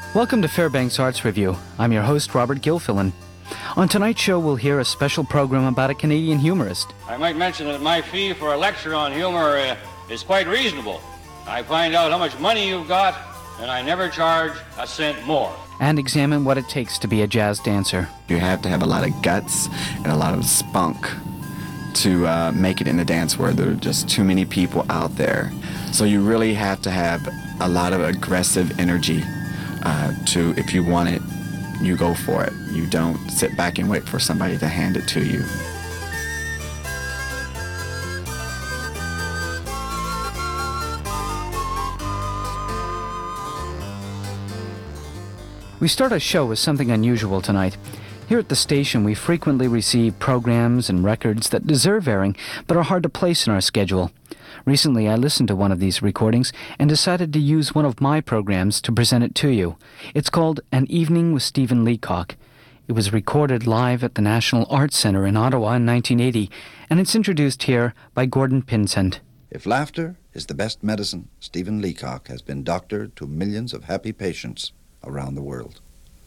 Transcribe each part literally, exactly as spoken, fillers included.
Welcome to Fairbanks Arts Review. I'm your host, Robert Gilfillan. On tonight's show, we'll hear a special program about a Canadian humorist. I might mention that my fee for a lecture on humor uh, is quite reasonable. I find out how much money you've got, and I never charge a cent more. And examine what it takes to be a jazz dancer. You have to have a lot of guts and a lot of spunk to uh, make it in a dance where there are just too many people out there. So you really have to have a lot of aggressive energy uh, to, if you want it, you go for it. You don't sit back and wait for somebody to hand it to you. We start our show with something unusual tonight. Here at the station, we frequently receive programs and records that deserve airing, but are hard to place in our schedule. Recently, I listened to one of these recordings and decided to use one of my programs to present it to you. It's called An Evening with Stephen Leacock. It was recorded live at the National Arts Centre in Ottawa in nineteen eighty, and it's introduced here by Gordon Pinsent. If laughter is the best medicine, Stephen Leacock has been doctor to millions of happy patients around the world.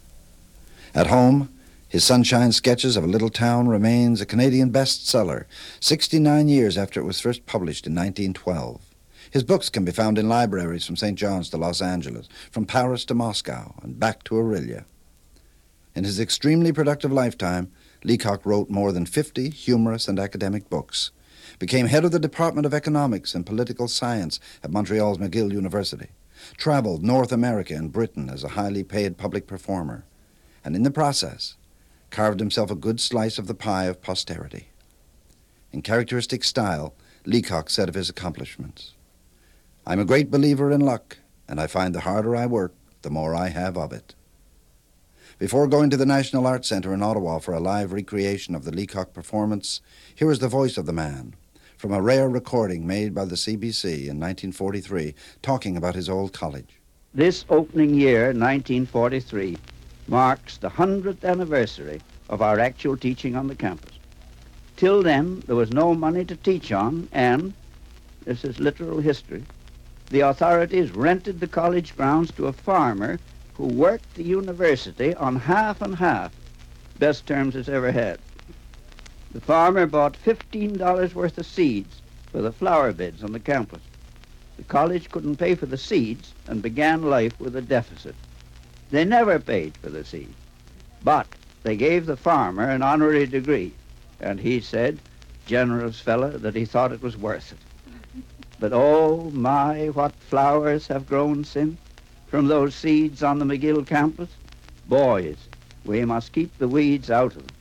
At home, his Sunshine Sketches of a Little Town remains a Canadian bestseller, sixty-nine years after it was first published in nineteen twelve. His books can be found in libraries from Saint John's to Los Angeles, from Paris to Moscow, and back to Orillia. In his extremely productive lifetime, Leacock wrote more than fifty humorous and academic books, became head of the Department of Economics and Political Science at Montreal's McGill University, traveled North America and Britain as a highly paid public performer, and in the process, carved himself a good slice of the pie of posterity. In characteristic style, Leacock said of his accomplishments, "I'm a great believer in luck, and I find the harder I work, the more I have of it." Before going to the National Arts Centre in Ottawa for a live recreation of the Leacock performance, here is the voice of the man, from a rare recording made by the C B C in nineteen forty-three, talking about his old college. This opening year, nineteen forty-three, marks the hundredth anniversary of our actual teaching on the campus. Till then, there was no money to teach on, and, this is literal history, the authorities rented the college grounds to a farmer who worked the university on half and half, best terms it's ever had. The farmer bought fifteen dollars worth of seeds for the flower beds on the campus. The college couldn't pay for the seeds and began life with a deficit. They never paid for the seed, but they gave the farmer an honorary degree, and he said, generous fella, that he thought it was worth it. But oh my, what flowers have grown since from those seeds on the McGill campus. Boys, we must keep the weeds out of them.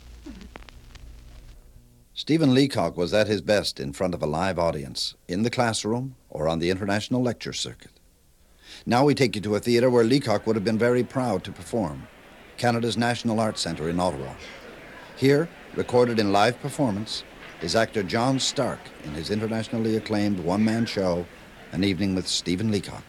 Stephen Leacock was at his best in front of a live audience, in the classroom or on the international lecture circuit. Now we take you to a theatre where Leacock would have been very proud to perform, Canada's National Arts Centre in Ottawa. Here, recorded in live performance, is actor John Stark in his internationally acclaimed one-man show, An Evening with Stephen Leacock.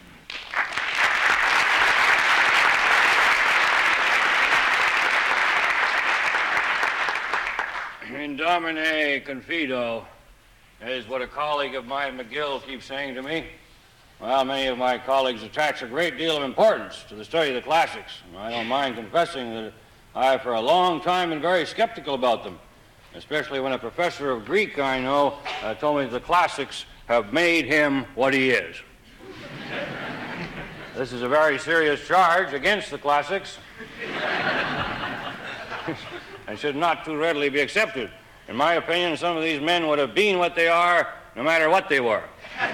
In Domine Confido is what a colleague of mine, McGill, keeps saying to me. Well, many of my colleagues attach a great deal of importance to the study of the classics. I don't mind confessing that I, for a long time, been very skeptical about them, especially when a professor of Greek I know uh, told me the classics have made him what he is. This is a very serious charge against the classics and should not too readily be accepted. In my opinion, some of these men would have been what they are no matter what they were.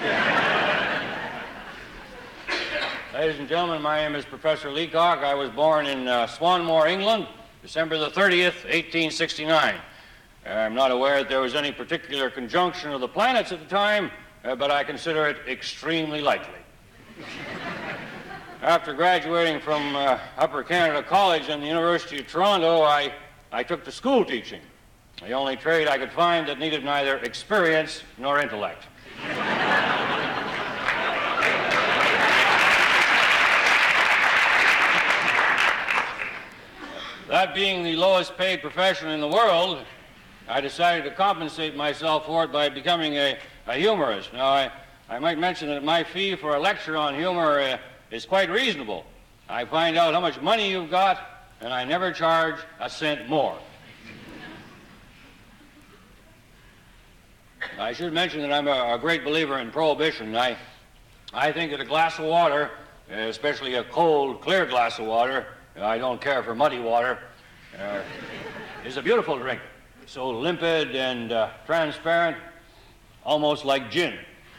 Ladies and gentlemen, my name is Professor Leacock. I was born in uh, Swanmore, England, December the thirtieth, eighteen sixty-nine. Uh, I'm not aware that there was any particular conjunction of the planets at the time, uh, but I consider it extremely likely. After graduating from uh, Upper Canada College and the University of Toronto, I, I took to school teaching, the only trade I could find that needed neither experience nor intellect. That being the lowest paid profession in the world, I decided to compensate myself for it by becoming a, a humorist. Now, I, I might mention that my fee for a lecture on humor uh, is quite reasonable. I find out how much money you've got, and I never charge a cent more. I should mention that I'm a, a great believer in prohibition. I, I think that a glass of water, especially a cold, clear glass of water, I don't care for muddy water, uh, is a beautiful drink. So limpid and uh, transparent, almost like gin.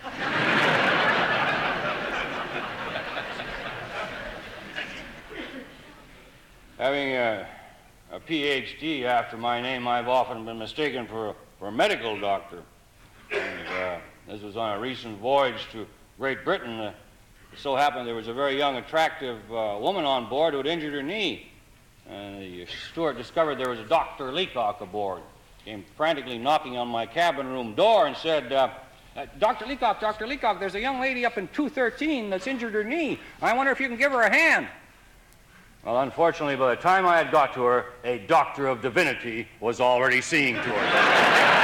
Having a, a P H D after my name, I've often been mistaken for, for a medical doctor. And, uh, this was on a recent voyage to Great Britain. Uh, it so happened there was a very young, attractive uh, woman on board who had injured her knee. And the steward discovered there was a Doctor Leacock aboard. Came frantically knocking on my cabin room door and said, uh, uh, Doctor Leacock, Doctor Leacock, there's a young lady up in two thirteen that's injured her knee. I wonder if you can give her a hand. Well, unfortunately, by the time I had got to her, a doctor of divinity was already seeing to her.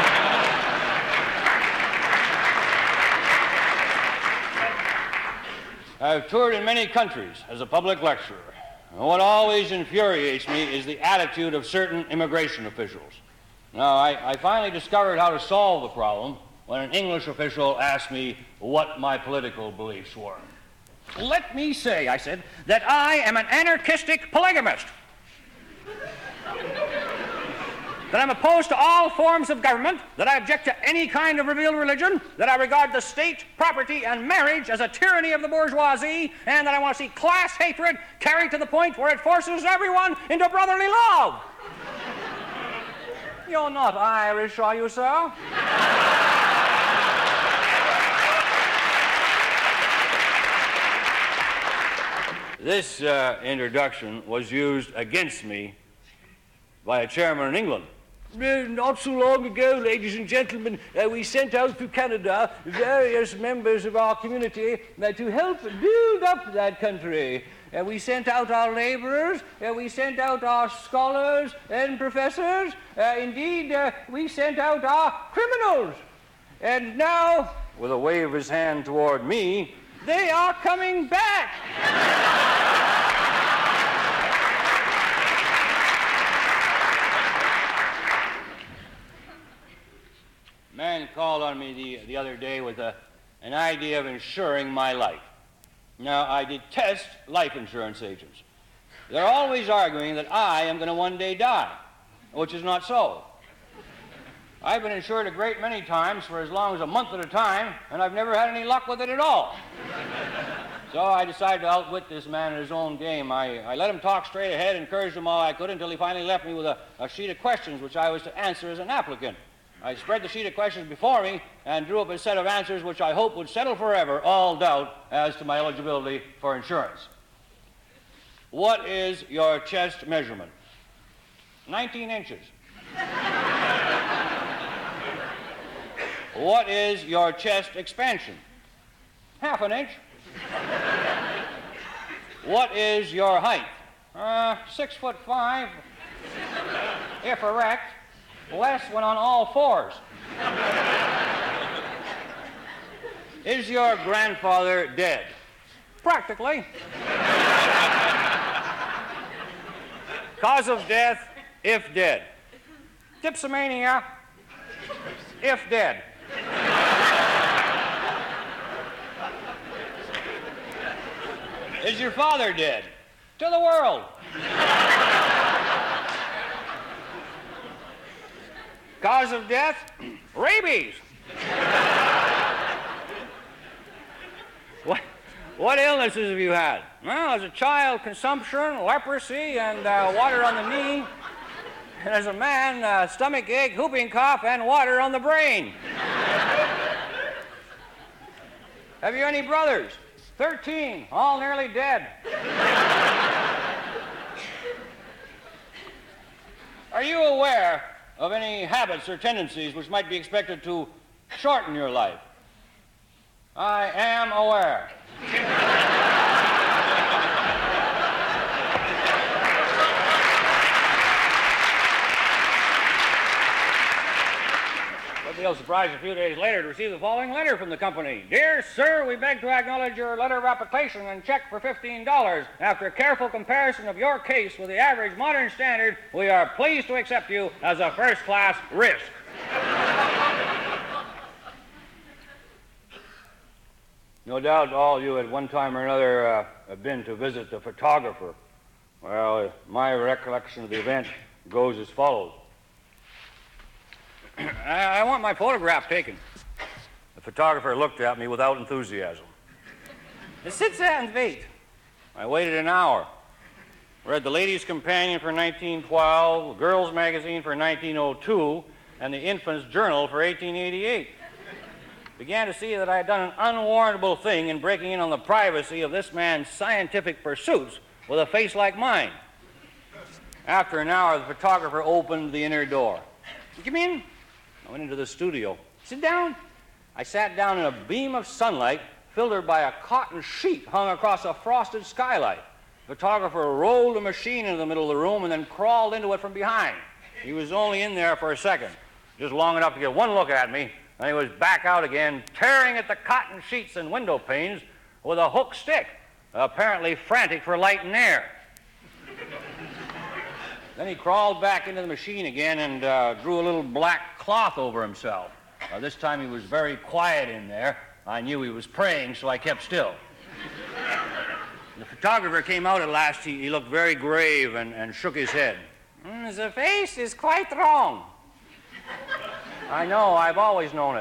I've toured in many countries as a public lecturer. And what always infuriates me is the attitude of certain immigration officials. Now, I, I finally discovered how to solve the problem when an English official asked me what my political beliefs were. Let me say, I said, that I am an anarchistic polygamist. That I'm opposed to all forms of government, that I object to any kind of revealed religion, that I regard the state, property, and marriage as a tyranny of the bourgeoisie, and that I want to see class hatred carried to the point where it forces everyone into brotherly love. You're not Irish, are you, sir? This uh, introduction was used against me by a chairman in England. Uh, not so long ago, ladies and gentlemen, uh, we sent out to Canada various members of our community uh, to help build up that country. Uh, we sent out our laborers, uh, we sent out our scholars and professors, uh, indeed, uh, we sent out our criminals. And now, with a wave of his hand toward me, they are coming back. A man called on me the, the other day with a, an idea of insuring my life. Now, I detest life insurance agents. They're always arguing that I am going to one day die, which is not so. I've been insured a great many times for as long as a month at a time, and I've never had any luck with it at all. So I decided to outwit this man in his own game. I, I let him talk straight ahead, encouraged him all I could, until he finally left me with a, a sheet of questions which I was to answer as an applicant. I spread the sheet of questions before me and drew up a set of answers which I hope would settle forever all doubt as to my eligibility for insurance. What is your chest measurement? nineteen inches. What is your chest expansion? Half an inch. What is your height? Uh, six foot five, if erect. Less when on all fours. Is your grandfather dead? Practically. Cause of death, if dead. Dipsomania, if dead. Is your father dead? To the world. Cause of death, rabies. What, what illnesses have you had? Well, as a child, consumption, leprosy, and uh, water on the knee. And as a man, uh, stomach ache, whooping cough, and water on the brain. Have you any brothers? Thirteen, all nearly dead. Are you aware of any habits or tendencies which might be expected to shorten your life? I am aware. But they'll surprise a few days later to receive the following letter from the company. Dear sir, we beg to acknowledge your letter of application and check for fifteen dollars. After a careful comparison of your case with the average modern standard, we are pleased to accept you as a first-class risk. No doubt all you at one time or another uh, have been to visit the photographer. Well, uh, my recollection of the event goes as follows. I, I want my photograph taken. The photographer looked at me without enthusiasm. Sit there and wait. I waited an hour. Read the Ladies' Companion for nineteen twelve, Girls' Magazine for nineteen oh two, and the Infant's Journal for eighteen eighty-eight. Began to see that I had done an unwarrantable thing in breaking in on the privacy of this man's scientific pursuits with a face like mine. After an hour, the photographer opened the inner door. Come in. I went into the studio. Sit down. I sat down in a beam of sunlight filtered by a cotton sheet hung across a frosted skylight. The photographer rolled a machine into the middle of the room and then crawled into it from behind. He was only in there for a second, just long enough to get one look at me, and he was back out again, tearing at the cotton sheets and window panes with a hook stick, apparently frantic for light and air. Then he crawled back into the machine again and uh, drew a little black cloth over himself. Uh, this time he was very quiet in there. I knew he was praying, so I kept still. The photographer came out at last. He, he looked very grave and, and shook his head. Mm, the face is quite wrong. I know, I've always known it.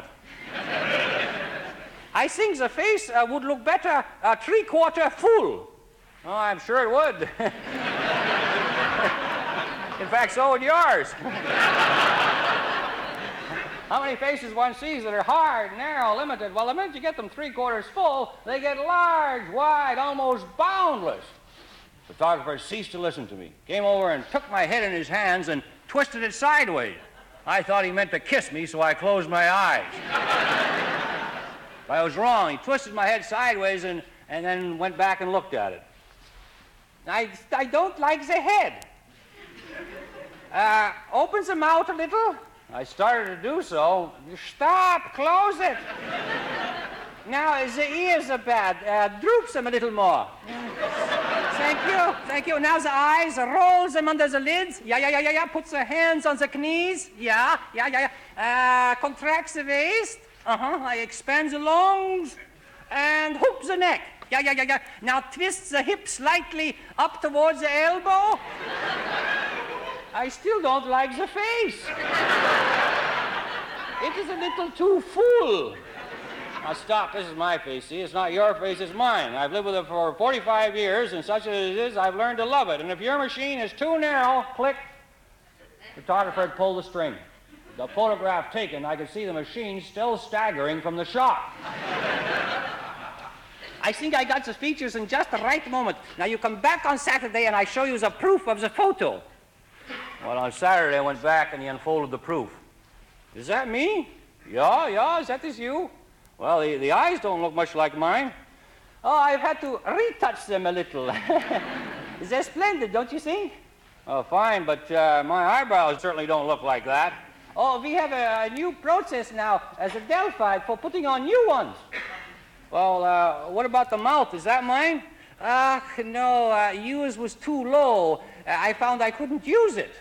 I think the face uh, would look better uh, three-quarter full. Oh, I'm sure it would. In fact, so would yours. How many faces one sees that are hard, narrow, limited? Well, the minute you get them three-quarters full, they get large, wide, almost boundless. The photographer ceased to listen to me, came over and took my head in his hands and twisted it sideways. I thought he meant to kiss me, so I closed my eyes. But I was wrong. He twisted my head sideways and, and then went back and looked at it. I, I don't like the head. Uh, opens the mouth a little. I started to do so. Stop, close it. Now, the ears are bad. Uh, droops them a little more. Thank you, thank you. Now the eyes, rolls them under the lids. Yeah, yeah, yeah, yeah, yeah. Puts the hands on the knees. Yeah, yeah, yeah, yeah. Uh, contracts the waist. Uh-huh. I expand the lungs and hook the neck. Yeah, yeah, yeah, yeah. Now twist the hips slightly up towards the elbow. I still don't like the face. It is a little too full. Now stop, this is my face, see? It's not your face, it's mine. I've lived with it for forty-five years, and such as it is, I've learned to love it. And if your machine is too narrow, click. The photographer had pulled the string. The photograph taken, I could see the machine still staggering from the shock. I think I got the features in just the right moment. Now you come back on Saturday and I show you the proof of the photo. Well, on Saturday I went back and he unfolded the proof. Is that me? Yeah, yeah, that is you. Well, the, the eyes don't look much like mine. Oh, I've had to retouch them a little. They're splendid, don't you think? Oh, fine, but uh, my eyebrows certainly don't look like that. Oh, we have a, a new process now as a Delphi for putting on new ones. Well, uh, what about the mouth? Is that mine? Ah, uh, no, uh, yours was too low. Uh, I found I couldn't use it.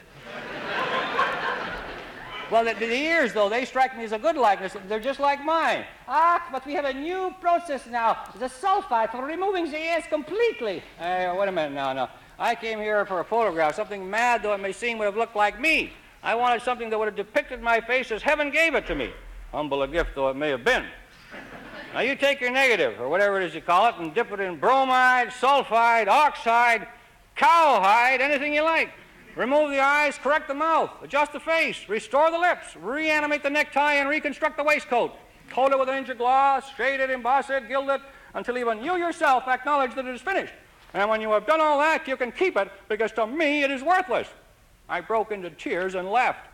Well, the, the ears, though, they strike me as a good likeness. They're just like mine. Ah, but we have a new process now, the sulfide, for removing the ears completely. Hey, wait a minute now, now. I came here for a photograph. Something mad, though it may seem, would have looked like me. I wanted something that would have depicted my face as heaven gave it to me. Humble a gift, though it may have been. Now, you take your negative, or whatever it is you call it, and dip it in bromide, sulfide, oxide, cowhide, anything you like. Remove the eyes, correct the mouth, adjust the face, restore the lips, reanimate the necktie, and reconstruct the waistcoat. Coat it with an inch of gloss, shade it, emboss it, gild it, until even you yourself acknowledge that it is finished. And when you have done all that, you can keep it, because to me it is worthless. I broke into tears and left.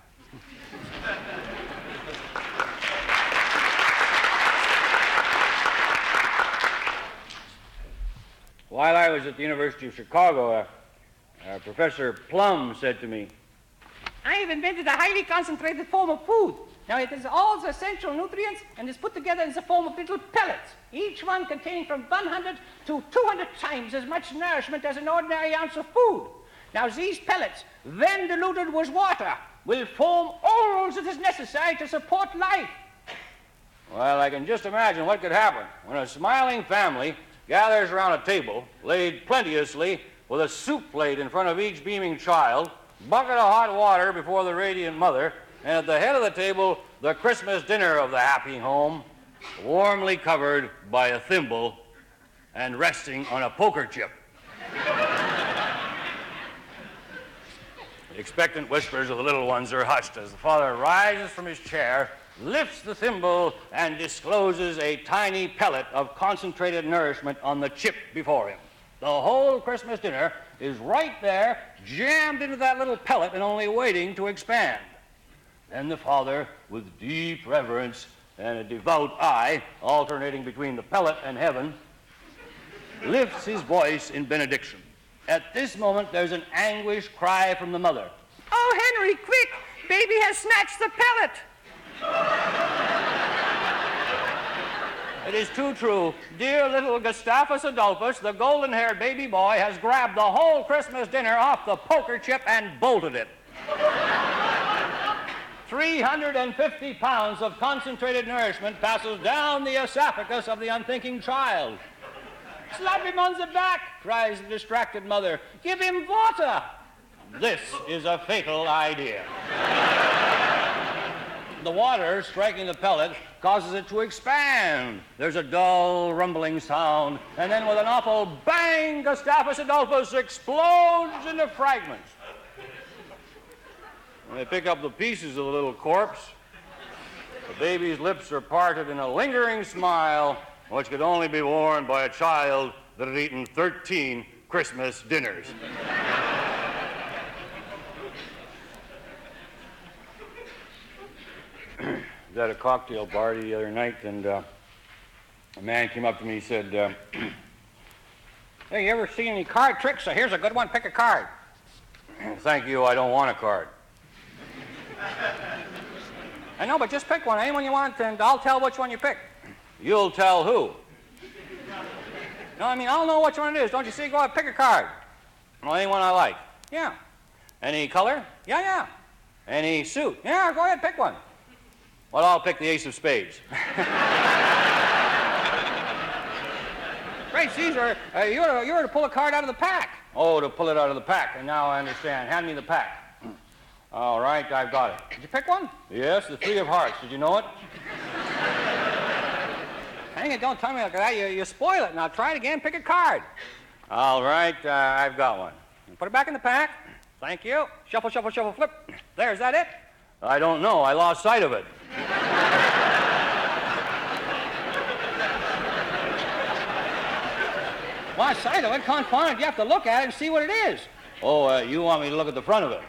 While I was at the University of Chicago, uh, uh, Professor Plum said to me, I have invented a highly concentrated form of food. Now, it has all the essential nutrients and is put together in the form of little pellets, each one containing from one hundred to two hundred times as much nourishment as an ordinary ounce of food. Now, these pellets, when diluted with water, will form all that is necessary to support life. Well, I can just imagine what could happen when a smiling family gathers around a table, laid plenteously, with a soup plate in front of each beaming child, bucket of hot water before the radiant mother, and at the head of the table, the Christmas dinner of the happy home, warmly covered by a thimble and resting on a poker chip. The expectant whispers of the little ones are hushed as the father rises from his chair, lifts the thimble, and discloses a tiny pellet of concentrated nourishment on the chip before him. The whole Christmas dinner is right there, jammed into that little pellet and only waiting to expand. Then the father, with deep reverence and a devout eye alternating between the pellet and heaven, lifts his voice in benediction. At this moment, there's an anguished cry from the mother. Oh, Henry, quick! Baby has snatched the pellet! It is too true. Dear little Gustavus Adolphus, the golden-haired baby boy, has grabbed the whole Christmas dinner off the poker chip and bolted it. three hundred fifty pounds of concentrated nourishment passes down the esophagus of the unthinking child. Slap him on the back, cries the distracted mother. Give him water. This is a fatal idea. The water striking the pellet causes it to expand. There's a dull, rumbling sound, and then with an awful bang, Gustavus Adolphus explodes into fragments. When they pick up the pieces of the little corpse, the baby's lips are parted in a lingering smile, which could only be worn by a child that had eaten thirteen Christmas dinners. I was at a cocktail party the other night, and uh, a man came up to me and said, uh, hey, you ever seen any card tricks? So here's a good one, pick a card. Thank you, I don't want a card. I know, but just pick one, any one you want, and I'll tell which one you pick. You'll tell who? No, I mean, I'll know which one it is. Don't you see? Go ahead, pick a card. Well, any one I like. Yeah. Any color? Yeah, yeah. Any suit? Yeah, go ahead, pick one. Well, I'll pick the ace of spades. Great Caesar, uh, you, were to, you were to pull a card out of the pack. Oh, to pull it out of the pack, and now I understand. Hand me the pack. All right, I've got it. Did you pick one? Yes, the three of hearts. Did you know it? Hang it, don't tell me like that. You, you spoil it. Now try it again. Pick a card. All right, uh, I've got one. Put it back in the pack. Thank you. Shuffle, shuffle, shuffle, flip. There, is that it? I don't know. I lost sight of it. Lost sight of it? Confound it. You have to look at it and see what it is. Oh, uh, you want me to look at the front of it?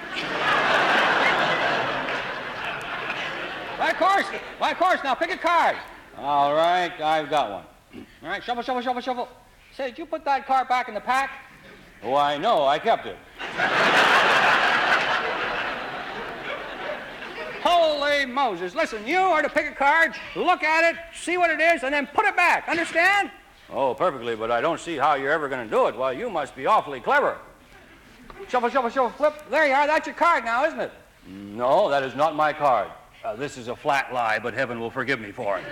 Why, of course. Why, of course. Now pick a card. All right, I've got one. All right, shuffle, shuffle, shuffle, shuffle. Say, did you put that card back in the pack? Why, no, I kept it. Holy Moses. Listen, you are to pick a card, look at it, see what it is, and then put it back. Understand? Oh, perfectly, but I don't see how you're ever going to do it. Well, you must be awfully clever. Shuffle, shuffle, shuffle, flip. There you are. That's your card now, isn't it? No, that is not my card. Uh, this is a flat lie, but heaven will forgive me for it.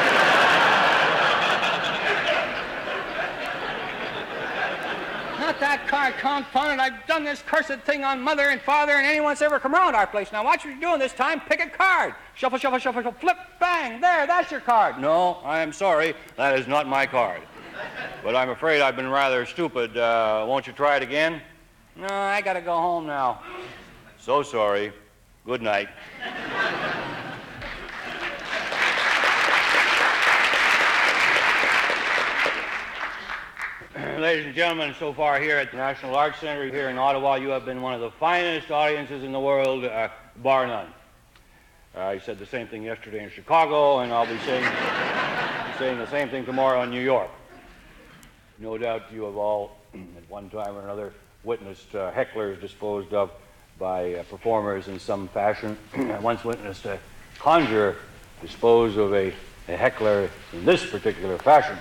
Not that card, confound it. I've done this cursed thing on Mother and Father and anyone that's ever come around our place. Now watch what you're doing this time. Pick a card. Shuffle, shuffle, shuffle, shuffle, flip, bang. There, that's your card. No, I am sorry. That is not my card. But I'm afraid I've been rather stupid. Uh, won't you try it again? No, I got to go home now. So sorry. Good night. Ladies and gentlemen, so far here at the National Arts Center here in Ottawa, you have been one of the finest audiences in the world, uh, bar none. Uh, I said the same thing yesterday in Chicago, and I'll be saying, saying the same thing tomorrow in New York. No doubt you have all, at one time or another, witnessed uh, hecklers disposed of by uh, performers in some fashion. I once witnessed a conjurer dispose of a, a heckler in this particular fashion.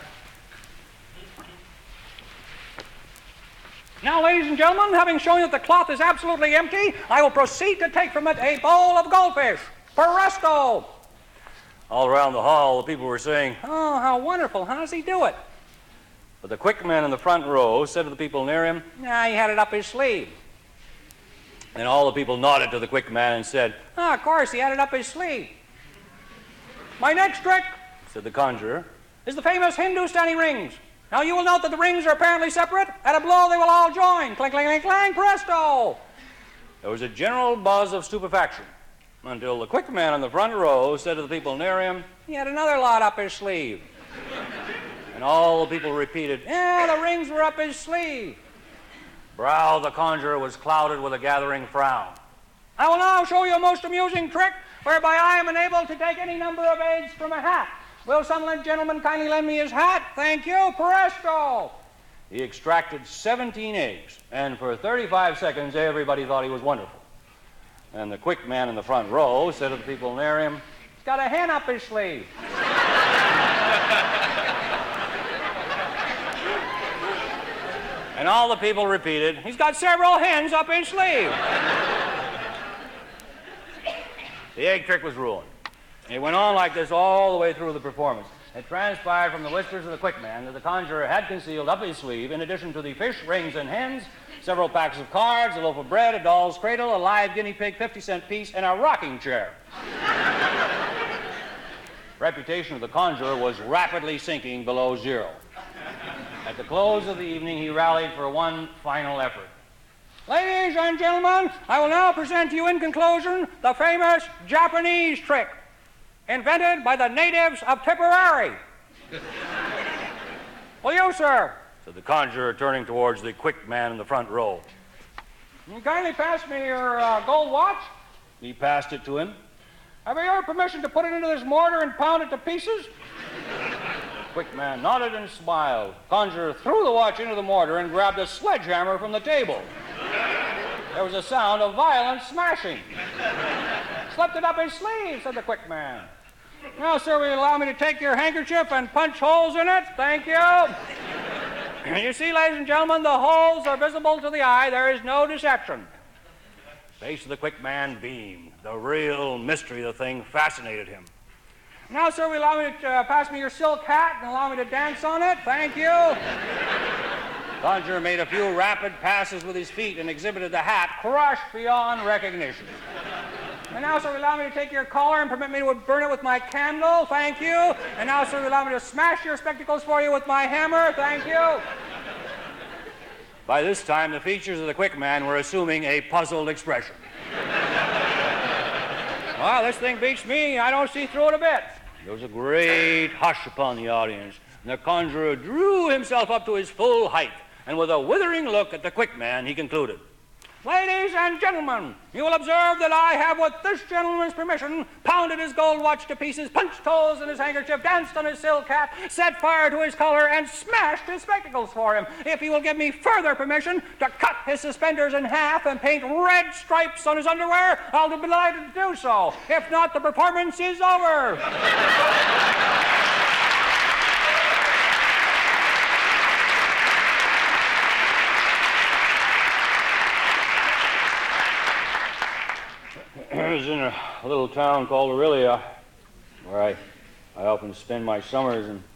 Now, ladies and gentlemen, having shown you that the cloth is absolutely empty, I will proceed to take from it a bowl of goldfish. Presto! All around the hall, the people were saying, Oh, how wonderful. How does he do it? but the quick man in the front row said to the people near him, Ah, he had it up his sleeve. and all the people nodded to the quick man and said, Ah, of course, he had it up his sleeve. My next trick, said the conjurer, is the famous Hindustani rings. Now, you will note that the rings are apparently separate. At a blow, they will all join. Clink, clink, clink, clang, presto! there was a general buzz of stupefaction until the quick man in the front row said to the people near him, He had another lot up his sleeve. and all the people repeated, Yeah, the rings were up his sleeve. brow of the conjurer was clouded with a gathering frown. I will now show you a most amusing trick whereby I am enabled to take any number of eggs from a hat. Will some gentleman kindly lend me his hat? Thank you. Presto! He extracted seventeen eggs, and for thirty-five seconds everybody thought he was wonderful. And the quick man in the front row said to the people near him, He's got a hen up his sleeve. and all the people repeated, He's got several hens up his sleeve. the egg trick was ruined. It went on like this all the way through the performance. It transpired from the whispers of the quick man that the conjurer had concealed up his sleeve, in addition to the fish, rings, and hens, several packs of cards, a loaf of bread, a doll's cradle, a live guinea pig, fifty-cent piece, and a rocking chair. Reputation of the conjurer was rapidly sinking below zero. At the close of the evening, he rallied for one final effort. Ladies and gentlemen, I will now present to you in conclusion the famous Japanese trick, invented by the natives of Tipperary. Will you, sir? Said the conjurer, turning towards the quick man in the front row. Will you kindly pass me your uh, gold watch? He passed it to him. Have I your permission to put it into this mortar and pound it to pieces? Quick man nodded and smiled. Conjurer threw the watch into the mortar and grabbed a sledgehammer from the table. There was a sound of violent smashing. Slipped it up his sleeve, said the quick man. Now, sir, will you allow me to take your handkerchief and punch holes in it? Thank you. You see, ladies and gentlemen, the holes are visible to the eye. There is no deception. The face of the quick man beamed. The real mystery of the thing fascinated him. Now, sir, will you allow me to uh, pass me your silk hat and allow me to dance on it? Thank you. Conjurer made a few rapid passes with his feet and exhibited the hat crushed beyond recognition. And now, sir, will you allow me to take your collar and permit me to burn it with my candle? Thank you. And now, sir, will you allow me to smash your spectacles for you with my hammer? Thank you. By this time, the features of the quick man were assuming a puzzled expression. Well, this thing beats me. I don't see through it a bit. There was a great hush upon the audience, and the conjurer drew himself up to his full height, and with a withering look at the quick man, he concluded, Ladies and gentlemen, you will observe that I have, with this gentleman's permission, pounded his gold watch to pieces, punched holes in his handkerchief, danced on his silk hat, set fire to his collar, and smashed his spectacles for him. If he will give me further permission to cut his suspenders in half and paint red stripes on his underwear, I'll be delighted to do so. If not, the performance is over. I was in a little town called Aurelia, where I, I often spend my summers, and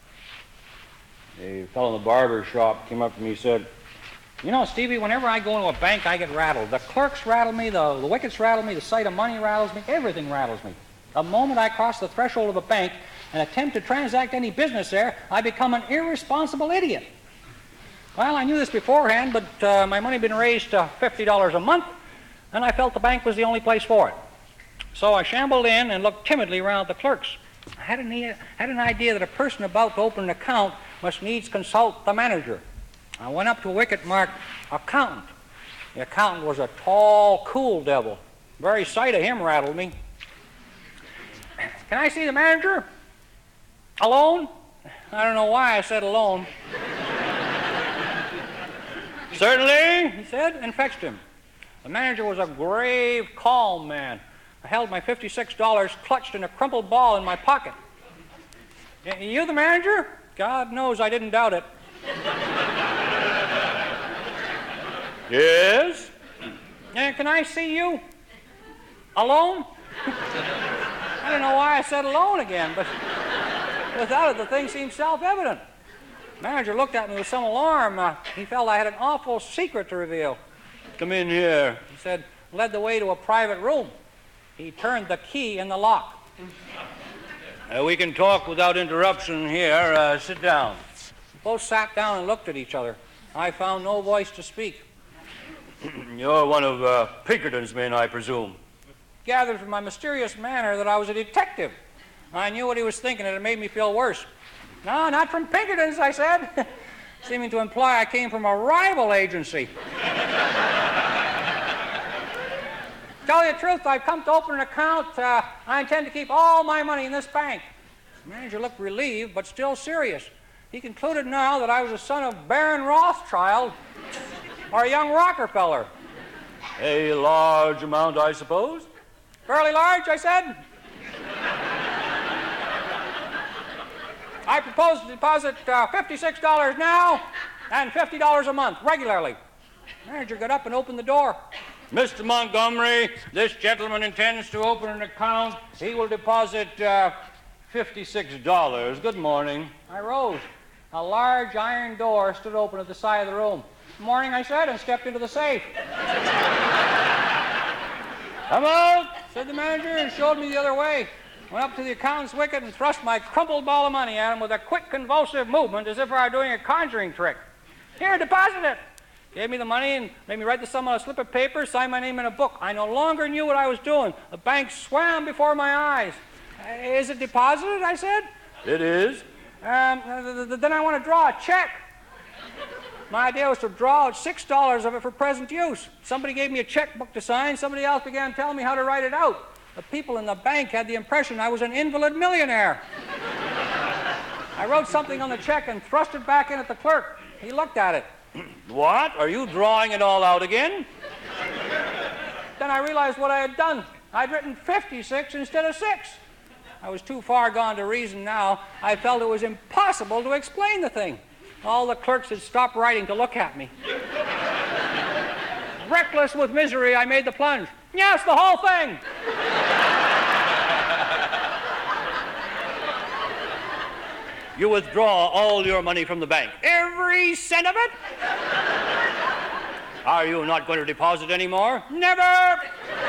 a fellow in the barber shop came up to me and said, You know, Stevie, whenever I go into a bank, I get rattled. The clerks rattle me, the, the wickets rattle me, the sight of money rattles me, everything rattles me. The moment I cross the threshold of a bank and attempt to transact any business there, I become an irresponsible idiot. Well, I knew this beforehand, but uh, my money had been raised to fifty dollars a month, and I felt the bank was the only place for it. So I shambled in and looked timidly around at the clerks. I had an, had an idea that a person about to open an account must needs consult the manager. I went up to a wicket marked accountant. The accountant was a tall, cool devil. The very sight of him rattled me. Can I see the manager? Alone? I don't know why I said alone. Certainly, he said, and fetched him. The manager was a grave, calm man, I held my fifty-six dollars clutched in a crumpled ball in my pocket. Y- You the manager? God knows I didn't doubt it. Yes? Uh, can I see you? Alone? I don't know why I said alone again, but without it, the thing seemed self-evident. The manager looked at me with some alarm. Uh, he felt I had an awful secret to reveal. Come in here, he said, led the way to a private room. He turned the key in the lock. Uh, we can talk without interruption here. Uh, sit down. Both sat down and looked at each other. I found no voice to speak. You're one of uh, Pinkerton's men, I presume. Gathered from my mysterious manner that I was a detective. I knew what he was thinking, and it made me feel worse. No, not from Pinkerton's, I said, seeming to imply I came from a rival agency. Tell you the truth, I've come to open an account. Uh, I intend to keep all my money in this bank. The manager looked relieved, but still serious. He concluded now that I was the son of Baron Rothschild or a young Rockefeller. A large amount, I suppose? Fairly large, I said. I propose to deposit uh, fifty-six dollars now and fifty dollars a month, regularly. The manager got up and opened the door. Mister Montgomery, this gentleman intends to open an account. He will deposit uh, fifty-six dollars. Good morning. I rose. A large iron door stood open at the side of the room. Good morning, I said, and stepped into the safe. Come out, said the manager, and showed me the other way. Went up to the accountant's wicket and thrust my crumpled ball of money at him with a quick, convulsive movement as if I were doing a conjuring trick. Here, deposit it. Gave me the money and made me write the sum on a slip of paper, sign my name in a book. I no longer knew what I was doing. The bank swam before my eyes. Uh, is it deposited, I said? It is. Um, th- th- then I want to draw a check. My idea was to draw out six dollars of it for present use. Somebody gave me a checkbook to sign. Somebody else began telling me how to write it out. The people in the bank had the impression I was an invalid millionaire. I wrote something on the check and thrust it back in at the clerk. He looked at it. What? Are you drawing it all out again? Then I realized what I had done. I'd written fifty-six instead of six. I was too far gone to reason now. I felt it was impossible to explain the thing. All the clerks had stopped writing to look at me. Reckless with misery, I made the plunge. Yes, the whole thing. You withdraw all your money from the bank. Every cent of it? Are you not going to deposit any more? Never!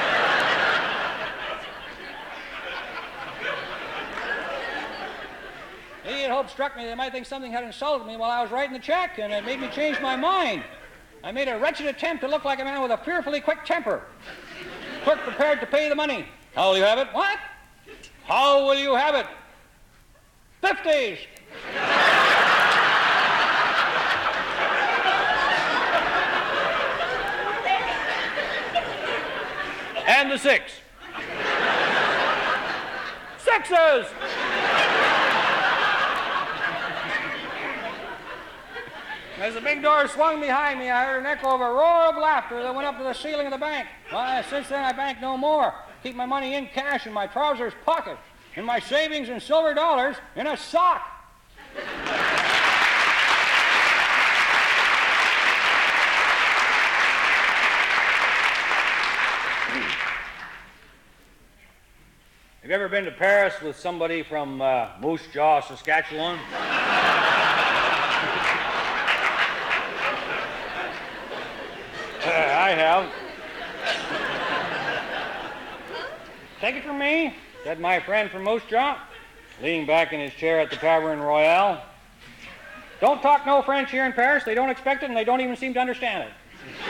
Idiot hope struck me they might think something had insulted me while I was writing the check, and it made me change my mind. I made a wretched attempt to look like a man with a fearfully quick temper. Clerk prepared to pay the money. How will you have it? What? How will you have it? Fifties. And the six. Sixes. As the big door swung behind me, I heard an echo of a roar of laughter that went up to the ceiling of the bank. Well, since then, I bank no more. Keep my money in cash in my trousers pocket, and my savings in silver dollars in a sock. Have you ever been to Paris with somebody from uh, Moose Jaw, Saskatchewan? Uh, I have. Take it from me, said my friend from Moose Jaw, leaning back in his chair at the Tavern Royale. Don't talk no French here in Paris. They don't expect it, and they don't even seem to understand it.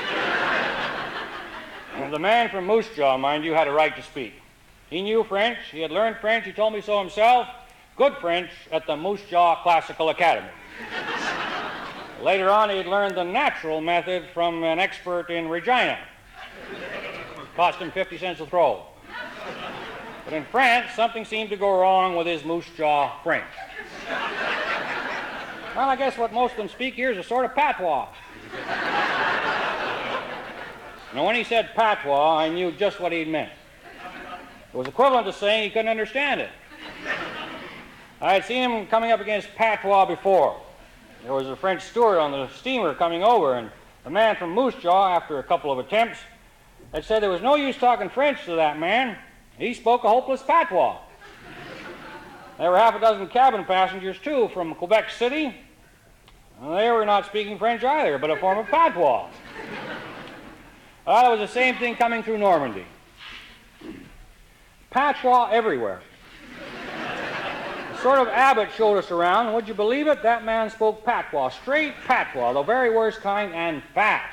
And the man from Moose Jaw, mind you, had a right to speak. He knew French. He had learned French. He told me so himself. Good French at the Moose Jaw Classical Academy. Later on, he had learned the natural method from an expert in Regina. Cost him fifty cents a throw. But in France, something seemed to go wrong with his Moose Jaw French. Well, I guess what most of them speak here is a sort of patois. Now, when he said patois, I knew just what he meant. It was equivalent to saying he couldn't understand it. I had seen him coming up against patois before. There was a French steward on the steamer coming over, and the man from Moose Jaw, after a couple of attempts, had said there was no use talking French to that man. He spoke a hopeless patois. There were half a dozen cabin passengers, too, from Quebec City. And they were not speaking French either, but a form of patois. Well, it was the same thing coming through Normandy. Patois everywhere. A sort of abbot showed us around. Would you believe it? That man spoke patois, straight patois, the very worst kind, and fast.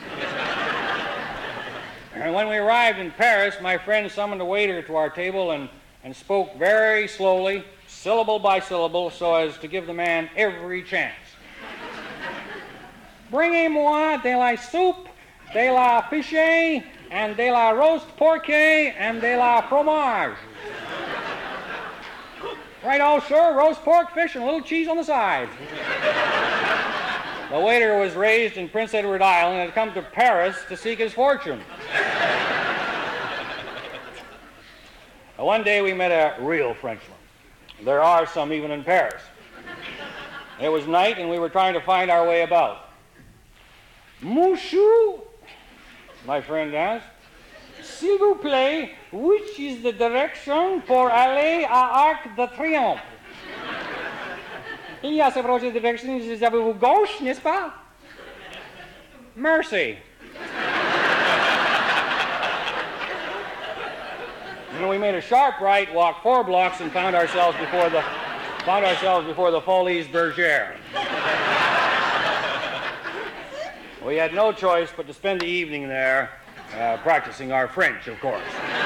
And when we arrived in Paris, my friend summoned a waiter to our table and, and spoke very slowly, syllable by syllable, so as to give the man every chance. Bringez-moi de la soupe, de la fiche, and de la roast porquet, and de la fromage. Right, oh, sir, roast pork, fish, and a little cheese on the side. The waiter was raised in Prince Edward Island and had come to Paris to seek his fortune. One day we met a real Frenchman. There are some even in Paris. It was night and we were trying to find our way about. Monsieur, my friend asked, s'il vous plaît, which is the direction for aller à Arc de Triomphe? Il y a several directions, avez-vous gauche, n'est-ce pas? Mercy. And we made a sharp right, walked four blocks, and found ourselves before the found ourselves before the Folies Bergère. We had no choice but to spend the evening there, uh, practicing our French, of course.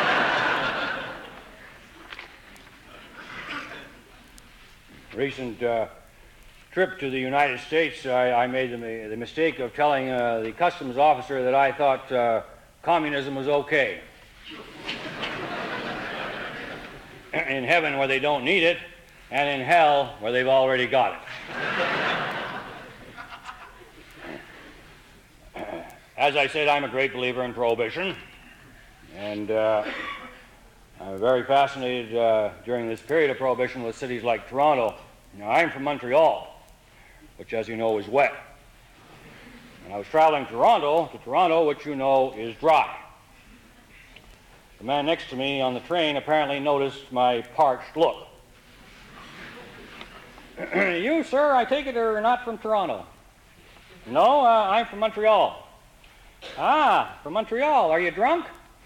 Recent uh, trip to the United States, I, I made the, the mistake of telling uh, the customs officer that I thought uh, communism was okay. In heaven where they don't need it, and in hell where they've already got it. As I said, I'm a great believer in prohibition, and uh, I'm very fascinated uh, during this period of prohibition with cities like Toronto. Now, I'm from Montreal, which, as you know, is wet. And I was traveling Toronto to Toronto, which you know is dry. The man next to me on the train apparently noticed my parched look. You, sir, I take it, are not from Toronto. No, uh, I'm from Montreal. Ah, from Montreal. Are you drunk?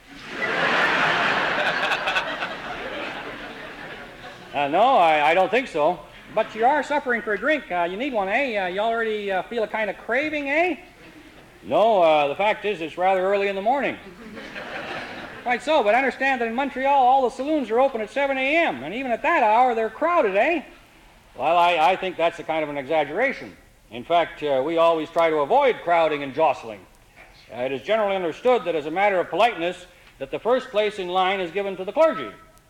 uh, no, I, I don't think so. But you are suffering for a drink. Uh, you need one, eh? Uh, you already uh, feel a kind of craving, eh? No, uh, the fact is it's rather early in the morning. Right so, but understand that in Montreal all the saloons are open at seven a.m., and even at that hour they're crowded, eh? Well, I, I think that's a kind of an exaggeration. In fact, uh, we always try to avoid crowding and jostling. Uh, it is generally understood that as a matter of politeness, that the first place in line is given to the clergy.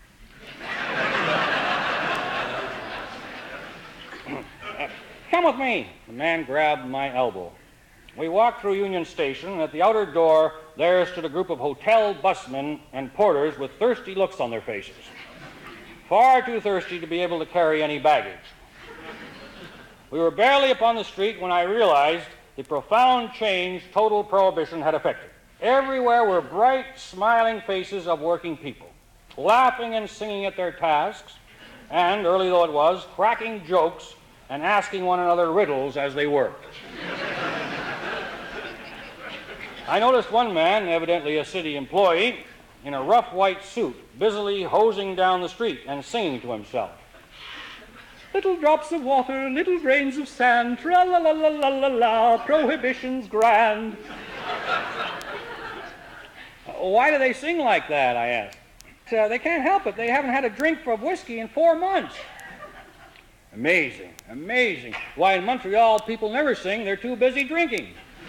uh, come with me. The man grabbed my elbow. We walked through Union Station, and at the outer door there stood a group of hotel busmen and porters with thirsty looks on their faces. Far too thirsty to be able to carry any baggage. We were barely upon the street when I realized the profound change total prohibition had effected. Everywhere were bright, smiling faces of working people, laughing and singing at their tasks, and, early though it was, cracking jokes and asking one another riddles as they worked. I noticed one man, evidently a city employee, in a rough white suit, busily hosing down the street and singing to himself. Little drops of water, little grains of sand, tra-la-la-la-la-la-la, prohibition's grand. Why do they sing like that, I asked. Uh, they can't help it. They haven't had a drink of whiskey in four months. Amazing, amazing. Why, in Montreal, people never sing. They're too busy drinking.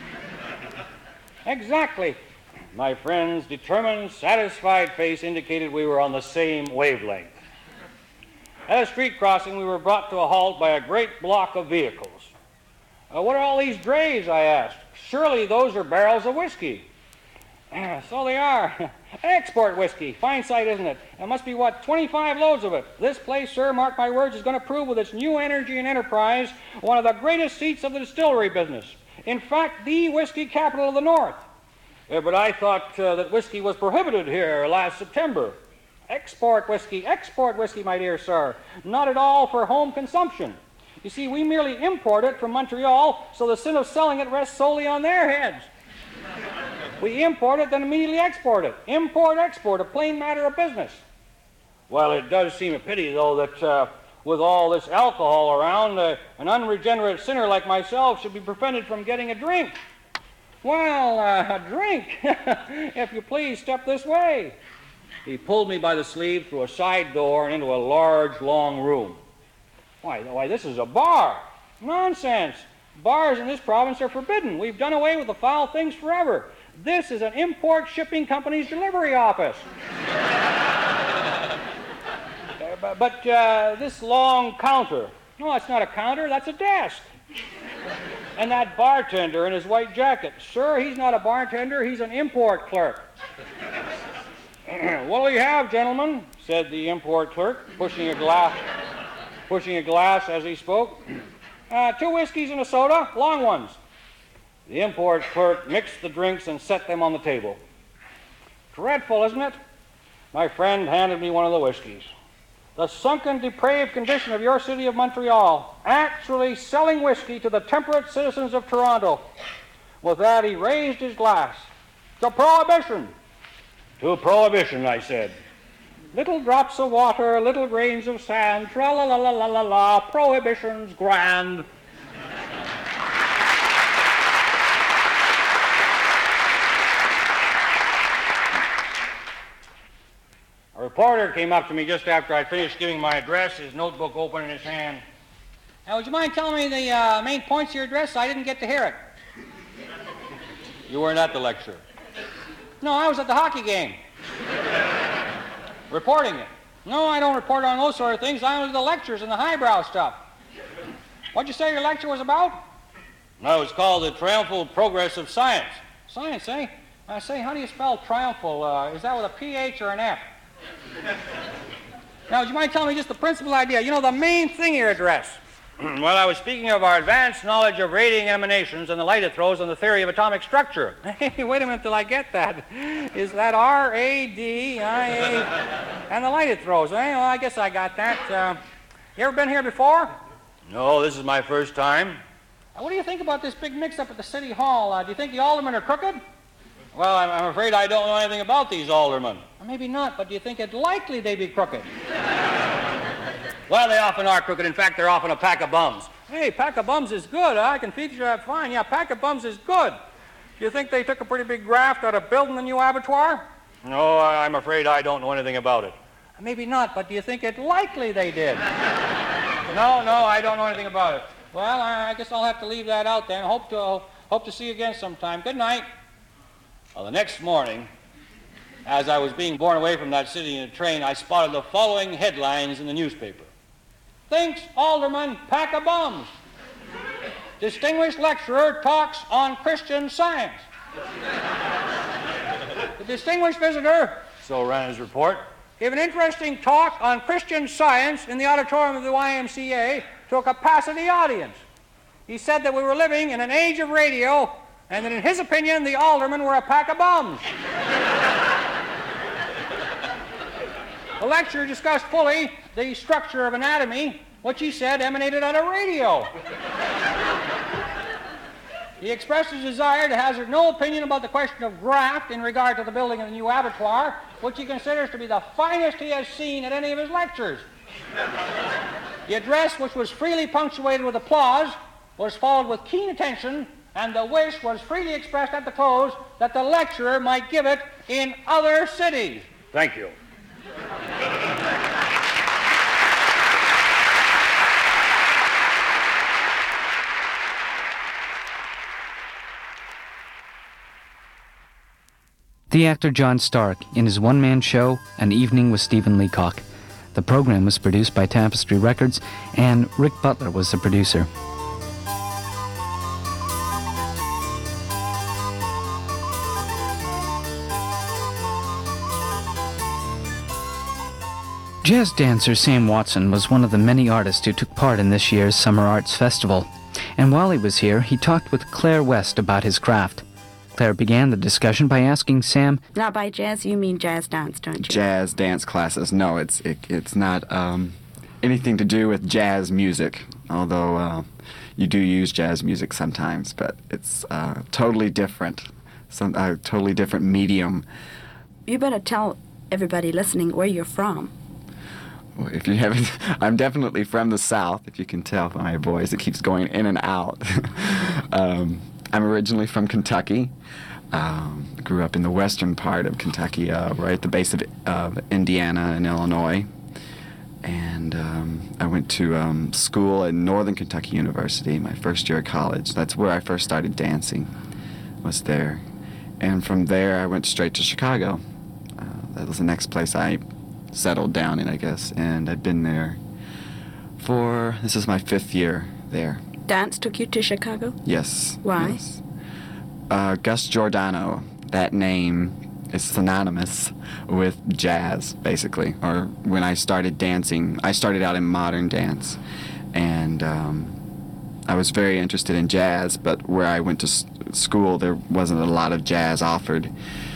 Exactly. My friend's determined, satisfied face indicated we were on the same wavelength. At a street crossing, we were brought to a halt by a great block of vehicles. Uh, what are all these drays, I asked. Surely those are barrels of whiskey. So they are. Export whiskey. Fine sight, isn't it? There must be, what, twenty-five loads of it. This place, sir, mark my words, is going to prove with its new energy and enterprise one of the greatest seats of the distillery business. In fact, the whiskey capital of the North. Uh, but I thought uh, that whiskey was prohibited here last September. Export whiskey, export whiskey, my dear sir. Not at all for home consumption. You see, we merely import it from Montreal, so the sin of selling it rests solely on their heads. We import it, then immediately export it. Import, export, a plain matter of business. Well, it does seem a pity, though, that uh, with all this alcohol around, uh, an unregenerate sinner like myself should be prevented from getting a drink. Well, uh, a drink. If you please, step this way. He pulled me by the sleeve through a side door and into a large, long room. Why, why, this is a bar. Nonsense. Bars in this province are forbidden. We've done away with the foul things forever. This is an import shipping company's delivery office. uh, but but uh, this long counter, no, it's not a counter, that's a desk. And that bartender in his white jacket, sir, he's not a bartender, he's an import clerk. What do you have, gentlemen? Said the import clerk, pushing a glass, pushing a glass as he spoke. Uh, two whiskeys and a soda, long ones. The import clerk mixed the drinks and set them on the table. Dreadful, isn't it? My friend handed me one of the whiskeys. The sunken, depraved condition of your city of Montreal, actually selling whiskey to the temperate citizens of Toronto. With that, he raised his glass. To prohibition. To prohibition, I said. Little drops of water, little grains of sand, tra-la-la-la-la-la, prohibition's grand. A reporter came up to me just after I'd finished giving my address, his notebook open in his hand. Now, would you mind telling me the uh, main points of your address? I didn't get to hear it. You weren't at the lecture. No, I was at the hockey game. Reporting it. No, I don't report on those sort of things. I was at the lectures and the highbrow stuff. What'd you say your lecture was about? No, it's called The Triumphal Progress of Science. Science, eh? I say, how do you spell triumphal? Uh, is that with a P H or an F? Now, would you mind telling me just the principal idea? You know, the main thing of your address. Well, I was speaking of our advanced knowledge of radiating emanations and the light it throws on the theory of atomic structure. Hey, wait a minute till I get that. Is that R A D I A and the light it throws, eh? Well, I guess I got that. Uh, you ever been here before? No, this is my first time. Uh, what do you think about this big mix-up at the City Hall? Uh, do you think the aldermen are crooked? Well, I'm, I'm afraid I don't know anything about these aldermen. Well, maybe not, but do you think it likely they be crooked? Well, they often are crooked. In fact, they're often a pack of bums. Hey, pack of bums is good. Huh? I can feature that fine. Yeah, pack of bums is good. Do you think they took a pretty big graft out of building the new abattoir? No, I'm afraid I don't know anything about it. Maybe not, but do you think it likely they did? No, no, I don't know anything about it. Well, I guess I'll have to leave that out then. Hope to, hope to see you again sometime. Good night. Well, the next morning, as I was being borne away from that city in a train, I spotted the following headlines in the newspaper. Thinks alderman pack of bums. Distinguished lecturer talks on Christian Science. The distinguished visitor, so ran his report, gave an interesting talk on Christian Science in the auditorium of the Y M C A to a capacity audience. He said that we were living in an age of radio and that in his opinion the aldermen were a pack of bums. The lecturer discussed fully the structure of anatomy, which he said emanated out of radio. He expressed his desire to hazard no opinion about the question of graft in regard to the building of the new abattoir, which he considers to be the finest he has seen at any of his lectures. The address, which was freely punctuated with applause, was followed with keen attention, and the wish was freely expressed at the close that the lecturer might give it in other cities. Thank you. The actor John Stark in his one-man show, An Evening with Stephen Leacock. The program was produced by Tapestry Records, and Rick Butler was the producer. Jazz dancer Sam Watson was one of the many artists who took part in this year's Summer Arts Festival. And while he was here, he talked with Claire West about his craft. Claire began the discussion by asking Sam... Now, by jazz, you mean jazz dance, don't you? Jazz dance classes. No, it's it, it's not um, anything to do with jazz music, although uh, you do use jazz music sometimes, but it's uh, totally different, some uh, totally different medium. You better tell everybody listening where you're from. Well, if you haven't, I'm definitely from the South, if you can tell by my voice. It keeps going in and out. um, I'm originally from Kentucky. Um, grew up in the western part of Kentucky, uh, right at the base of uh, Indiana and Illinois. And um, I went to um, school at Northern Kentucky University, my first year of college. That's where I first started dancing, was there. And from there, I went straight to Chicago. Uh, that was the next place I settled down in, I guess. And I've been there for, this is my fifth year there. Dance took you to Chicago? Yes. Why? Yes. Uh, Gus Giordano, that name is synonymous with jazz, basically. Or when I started dancing, I started out in modern dance. And um, I was very interested in jazz, but where I went to s- school, there wasn't a lot of jazz offered.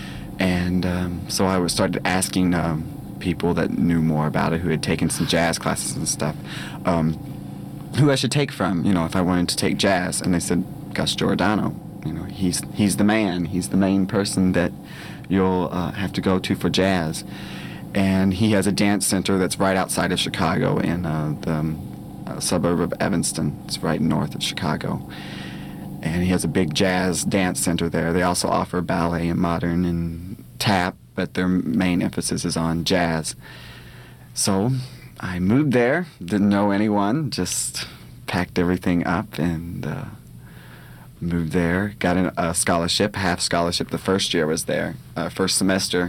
And um, so I was started asking um, people that knew more about it, who had taken some jazz classes and stuff, um, who I should take from, you know, if I wanted to take jazz. And they said, Gus Giordano. You know, he's he's the man. He's the main person that you'll uh, have to go to for jazz. And he has a dance center that's right outside of Chicago in uh, the um, uh, suburb of Evanston. It's right north of Chicago. And he has a big jazz dance center there. They also offer ballet and modern and tap, but their main emphasis is on jazz. So I moved there, didn't know anyone, just packed everything up and uh, moved there. Got an, a scholarship, half scholarship the first year I was there, uh, first semester,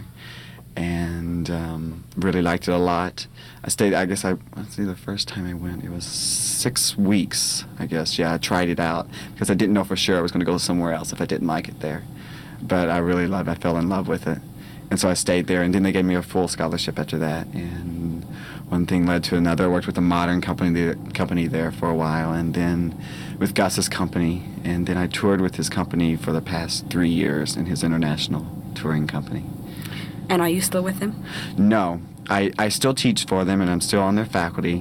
and um, really liked it a lot. I stayed, I guess I, let's see, the first time I went, it was six weeks, I guess. Yeah, I tried it out because I didn't know for sure I was going to go somewhere else if I didn't like it there. But I really loved it. I fell in love with it. And so I stayed there, and then they gave me a full scholarship after that. And one thing led to another. I worked with a modern company, company there for a while, and then with Gus's company. And then I toured with his company for the past three years in his international touring company. And are you still with him? No. I, I still teach for them, and I'm still on their faculty.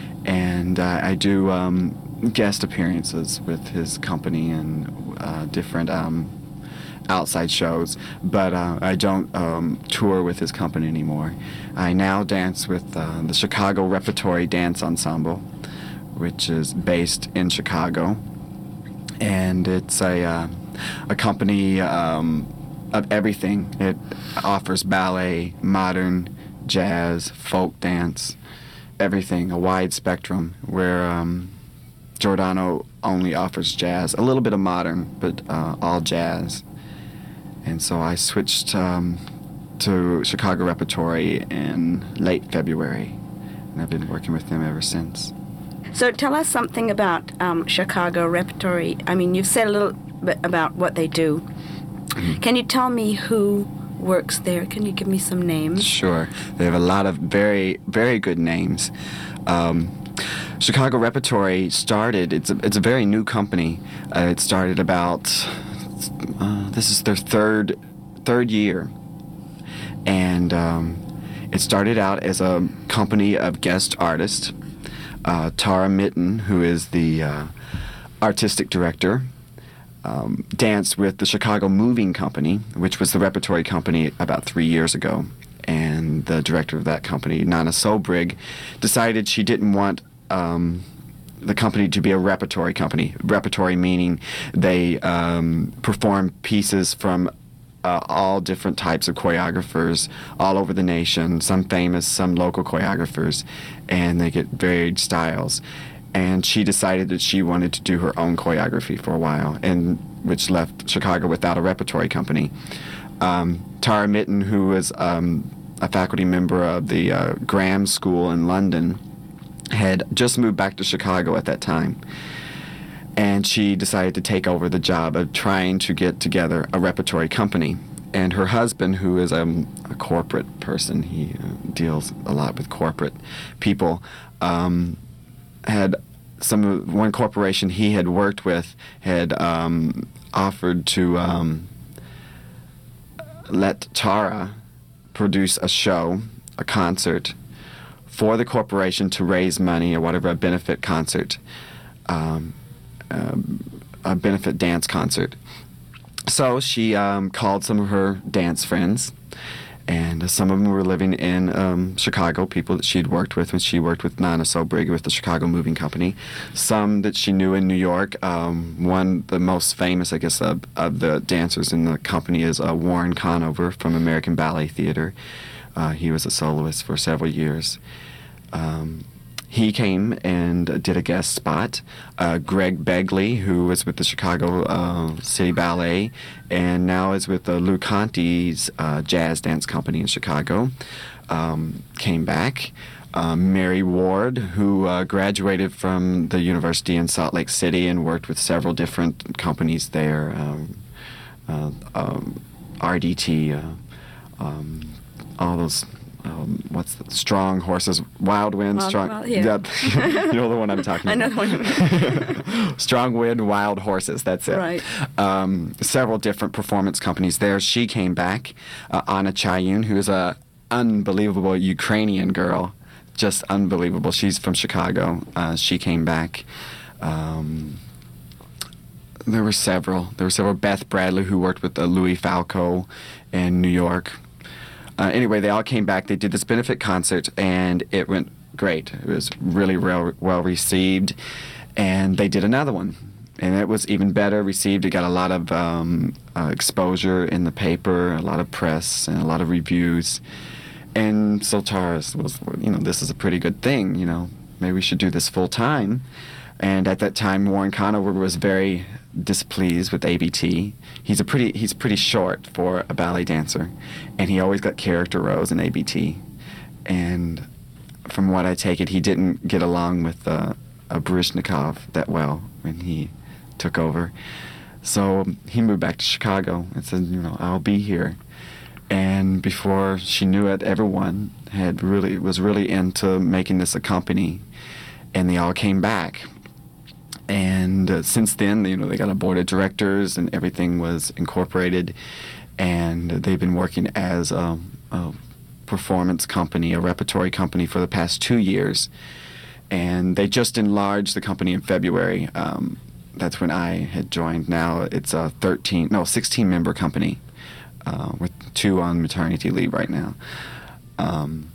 And uh, I do um, guest appearances with his company and uh, different um, outside shows, but uh, I don't um, tour with his company anymore. I now dance with uh, the Chicago Repertory Dance Ensemble, which is based in Chicago, and it's a uh, a company um, of everything. It offers ballet, modern, jazz, folk dance, everything, a wide spectrum, where um, Giordano only offers jazz, a little bit of modern, but uh, all jazz. And so I switched um, to Chicago Repertory in late February, and I've been working with them ever since. So tell us something about um, Chicago Repertory. I mean, you've said a little bit about what they do. Mm-hmm. Can you tell me who works there? Can you give me some names? Sure. They have a lot of very, very good names. Um, Chicago Repertory started, it's a, it's a very new company. Uh, it started about... Uh, this is their third third year, and um, it started out as a company of guest artists. Uh, Tara Mitten, who is the uh, artistic director, um, danced with the Chicago Moving Company, which was the repertory company about three years ago. And the director of that company, Nana Sobrig, decided she didn't want um, the company to be a repertory company. Repertory meaning they um, perform pieces from uh, all different types of choreographers all over the nation, some famous, some local choreographers, and they get varied styles. And she decided that she wanted to do her own choreography for a while, and which left Chicago without a repertory company. Um, Tara Mitten, who was um, a faculty member of the uh, Graham School in London, had just moved back to Chicago at that time, and she decided to take over the job of trying to get together a repertory company. and her husband, who is um, a corporate person, he uh, deals a lot with corporate people, um, had some of, one corporation he had worked with had um, offered to um, let Tara produce a show, a concert, for the corporation to raise money or whatever, a benefit concert, um, um, a benefit dance concert. So she um, called some of her dance friends, and some of them were living in um, Chicago, people that she'd worked with when she worked with Nana Sobrig with the Chicago Moving Company. Some that she knew in New York. Um, one, the most famous, I guess, of, of the dancers in the company is uh, Warren Conover from American Ballet Theater. Uh, he was a soloist for several years. Um, He came and did a guest spot. Uh, Greg Begley, who was with the Chicago uh, City Ballet and now is with the Lou Conte's uh, jazz dance company in Chicago, um, came back. Um, Mary Ward, who uh, graduated from the university in Salt Lake City and worked with several different companies there, um, uh, um, R D T, uh, um, all those... Um, what's the strong horses, wild wind, Wild, strong. wild, yeah. You know the one I'm talking I about. know the one you mean. Strong wind, wild horses. That's it. Right. Um, several different performance companies there. She came back. Uh, Anna Chayun, who is a unbelievable Ukrainian girl, just unbelievable. She's from Chicago. Uh, she came back. Um, there were several. There were several. Beth Bradley, who worked with uh, Louis Falco in New York. Uh, anyway, they all came back. They did this benefit concert, and it went great. It was really well, well received, and they did another one, and it was even better received. It got a lot of um, uh, exposure in the paper, a lot of press, and a lot of reviews. And so Tara was, you know, this is a pretty good thing. You know, maybe we should do this full time. And at that time, Warren Conover was very displeased with A B T. He's a pretty he's pretty short for a ballet dancer, and he always got character roles in A B T. And from what I take it, he didn't get along with uh, uh, Baryshnikov that well when he took over. So he moved back to Chicago and said, you know, I'll be here. And before she knew it, everyone had really was really into making this a company, and they all came back. And uh, since then, you know, they got a board of directors, and everything was incorporated, and they've been working as a, a performance company, a repertory company, for the past two years. And they just enlarged the company in February. Um, that's when I had joined. Now it's a thirteen, no, sixteen member company, uh, with two on maternity leave right now. Um,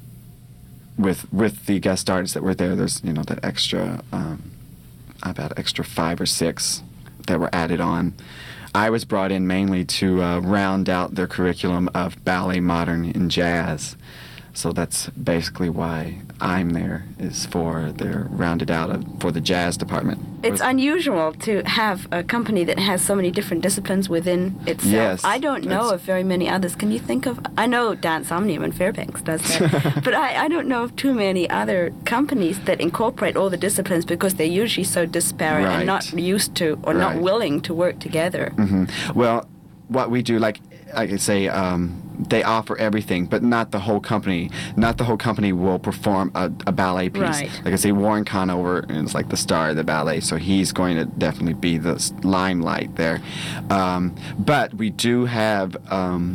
with with the guest artists that were there, there's, you know, that extra. Um, about extra five or six that were added on. I was brought in mainly to uh, round out their curriculum of ballet, modern, and jazz. So that's basically why I'm there, is for they're rounded out of, for the jazz department. It's unusual to have a company that has so many different disciplines within itself. Yes, I don't know of very many others. Can you think of? I know Dance Omnium and Fairbanks does that, but I, I don't know of too many other companies that incorporate all the disciplines, because they're usually so disparate Right. and not used to or Right. not willing to work together. Mm-hmm. Well, what we do, like like I say, um, they offer everything, but not the whole company. Not the whole company will perform a, a ballet piece. Right. Like I say, Warren Conover is like the star of the ballet, so he's going to definitely be the s- limelight there. Um, but we do have um,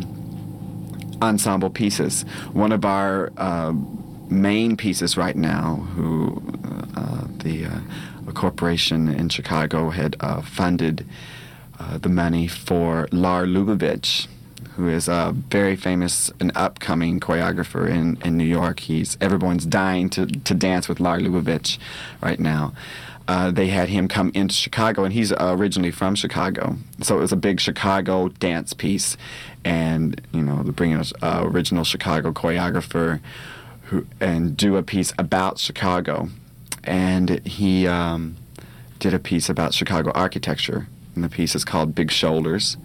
ensemble pieces. One of our uh, main pieces right now, who uh, the uh, a corporation in Chicago had uh, funded uh, the money for Lar Lubavitch, who is a very famous and upcoming choreographer in, in New York. He's everyone's dying to, to dance with Lar Lubavitch right now. Uh, they had him come into Chicago, and he's uh, originally from Chicago, so it was a big Chicago dance piece, and you know, to bring in an uh, original Chicago choreographer who and do a piece about Chicago, and he um, did a piece about Chicago architecture, and the piece is called Big Shoulders.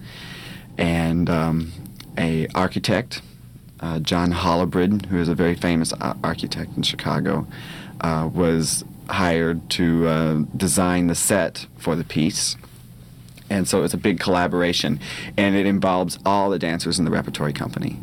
And um, a architect, uh, John Hollibrid, who is a very famous uh, architect in Chicago, uh, was hired to uh, design the set for the piece. And so it's a big collaboration, and it involves all the dancers in the repertory company.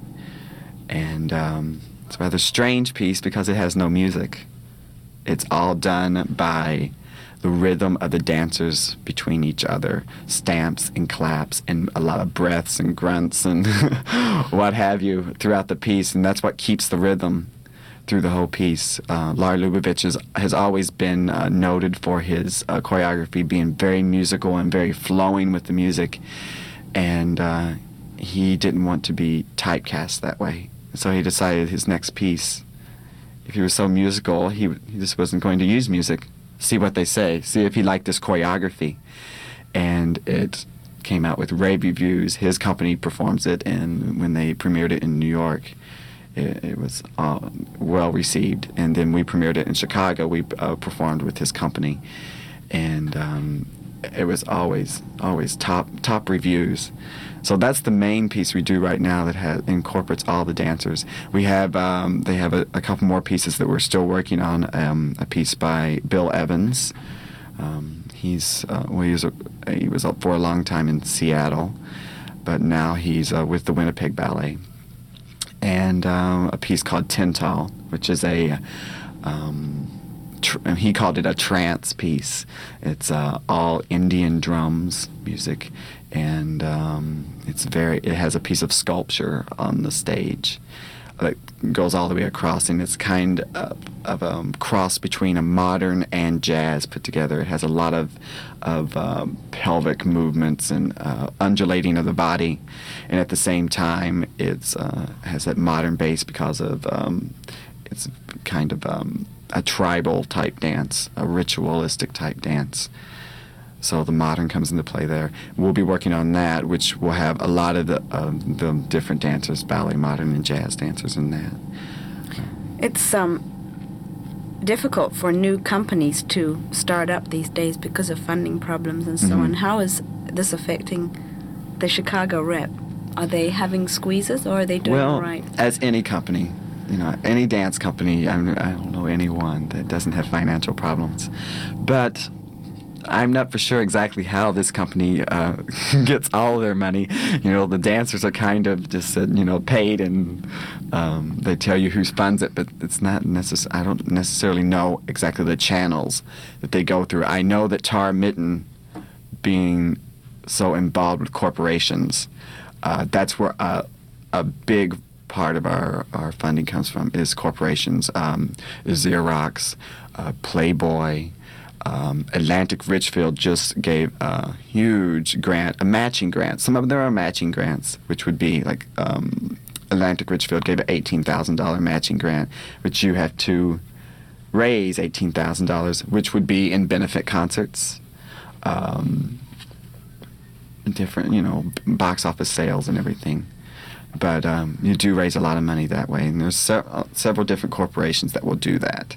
And um, it's a rather strange piece because it has no music. It's all done by the rhythm of the dancers between each other, stamps and claps and a lot of breaths and grunts and what have you throughout the piece, and that's what keeps the rhythm through the whole piece. Uh, Larry Lubavitch is, has always been uh, noted for his uh, choreography being very musical and very flowing with the music, and uh, he didn't want to be typecast that way. So he decided his next piece, if he was so musical, he, he just wasn't going to use music. See what they say, see if he liked this choreography. And it came out with rave reviews. His company performs it, and when they premiered it in New York, it, it was uh, well received. And then we premiered it in Chicago. We uh, performed with his company, and um, it was always, always top top reviews. So that's the main piece we do right now that has, incorporates all the dancers. We have um, they have a, a couple more pieces that we're still working on. Um, a piece by Bill Evans. Um, he's uh, well, he was a, he was up for a long time in Seattle, but now he's uh, with the Winnipeg Ballet. And um, a piece called Tintal, which is a um, tr- he called it a trance piece. It's uh, all Indian drums music. And um, it's very. It has a piece of sculpture on the stage that goes all the way across, and it's kind of, of a um, cross between a modern and jazz put together. It has a lot of of um, pelvic movements and uh, undulating of the body, and at the same time, it's uh, has that modern base because of um, it's kind of um, a tribal type dance, a ritualistic type dance. So the modern comes into play there. We'll be working on that, which will have a lot of the, uh, the different dancers, ballet, modern, and jazz dancers in that. It's um, difficult for new companies to start up these days because of funding problems and so mm-hmm. on. How is this affecting the Chicago Rep? Are they having squeezes, or are they doing well, all right? As any company, you know, any dance company, I, mean, I don't know anyone that doesn't have financial problems. But I'm not for sure exactly how this company uh, gets all their money. You know, the dancers are kind of just, uh, you know, paid, and um, they tell you who funds it, but it's not necess- I don't necessarily know exactly the channels that they go through. I know that Tara Mitten, being so involved with corporations, uh, that's where uh, a big part of our, our funding comes from, is corporations. Um, Xerox, uh, Playboy, Um, Atlantic Richfield just gave a huge grant, a matching grant. Some of them are matching grants, which would be like um, Atlantic Richfield gave an eighteen thousand dollars matching grant, which you have to raise eighteen thousand dollars, which would be in benefit concerts, um, different, you know, box office sales and everything. But um, you do raise a lot of money that way, and there's se- several different corporations that will do that.